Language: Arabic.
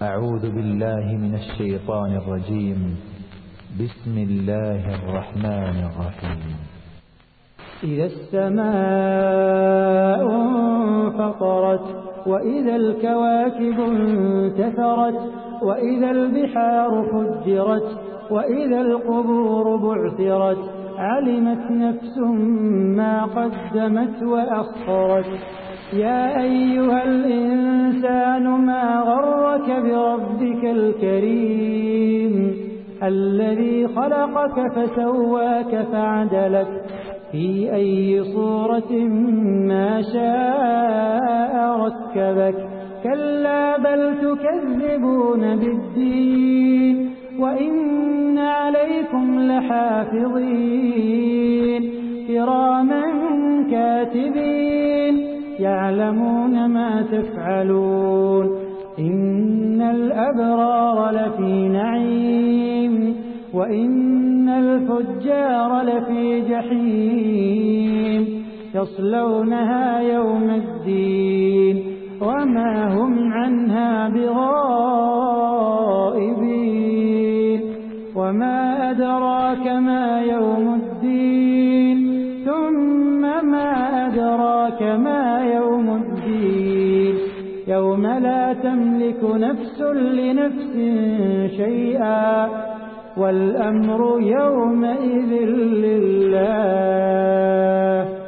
أعوذ بالله من الشيطان الرجيم. بسم الله الرحمن الرحيم. إذا السماء انفطرت وإذا الكواكب انتثرت وإذا البحار فجرت وإذا القبور بعثرت علمت نفس ما قدمت وأخرت. يا أيها الإنسان ما غرك بربك الكريم الذي خلقك فسواك فعدلك في أي صورة ما شاء ركبك. كلا بل تكذبون بالدين وإن عليكم لحافظين كراما كاتبين يعلمون ما تفعلون. إن الأبرار لفي نعيم وإن الفجار لفي جحيم يصلونها يوم الدين وما هم عنها بغائبين. وما أدراك ما يوم الدين ثم ما أدراك ما يوم الدين يوم لا تملك نفس لنفس شيئا والأمر يومئذ لله.